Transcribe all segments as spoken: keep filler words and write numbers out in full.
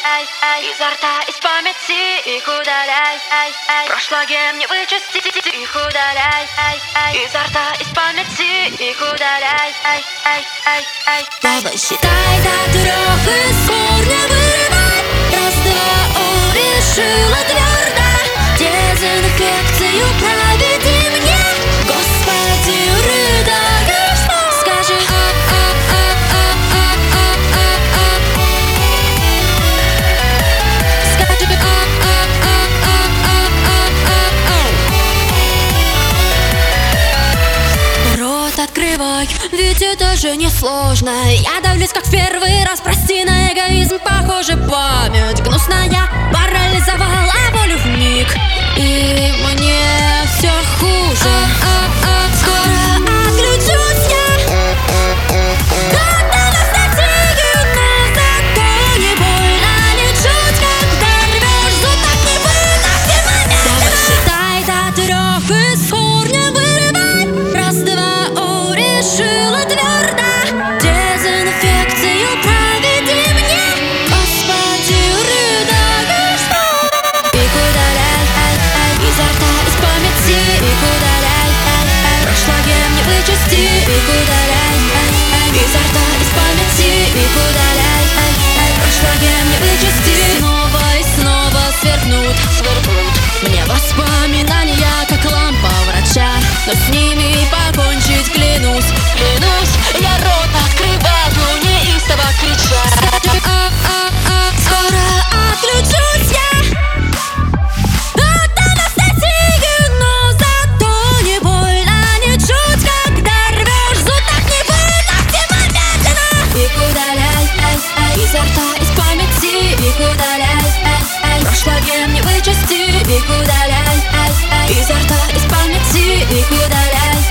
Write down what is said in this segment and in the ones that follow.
изо рта, из памяти их удаляй. Прошлое мне вычисти, их удаляй. Изо рта, из памяти их удаляй. Давай считай до трех и с корня вырывай. Раз, два, о, решила твердо. Дезинфекцию проведи мне, Господи, рыдаешь, скажи а а а а а а а а скажи а а а а а а а рот открывай, ведь это же не сложно. Я давлюсь как в первый раз, прости на эгоизм, похоже, память гнусная парализовала волю вмиг, и мне все хуже. А-а-а, скоро отключусь я. Когда настигнет, но зато не больно ничуть. Когда рвешь зуб, так не выносим момент. Давай считай до трех и с корня вырывай. Раз, два, о, решила твердо. Дезинфекцию проведи мне, Господи, рыдаешь, их удаляй. Изо рта, из памяти их удаляй. Прошлое мне вычисти, их удаляй. Изо рта, из памяти их удаляй. Прошлое мне вычисти. Снова и снова сверкнут, сверкнут мне воспоминания, как лампа врача. Но с ними покончить клянусь, клянусь. Я рот открываю, неистово крича. А-а-а, скоро отключусь я. Когда настигнет, но зато не больно ничуть. Когда рвешь зуб, так не выносимо медленно. Их удаляй, изо рта, из памяти их удаляй. Прошлое мне вычисти, их удаляй. Изо рта, из памяти их удаляй.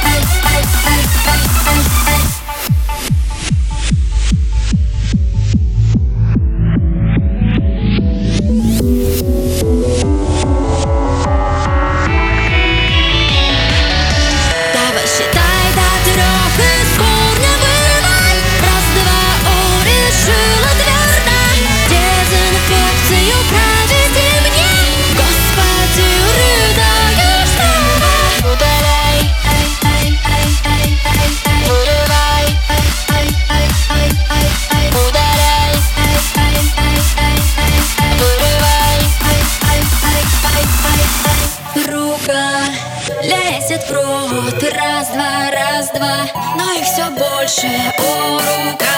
Давай считай до трех и с корня вырывай. Раз, два, о, решила твердо. Дезинфекцию проведи мне, Господи, рыдаешь снова. Удаляй, вырывай, удаляй, вырывай. Рука лезет в рот, раз, два, раз, два, но их все больше, о, рука.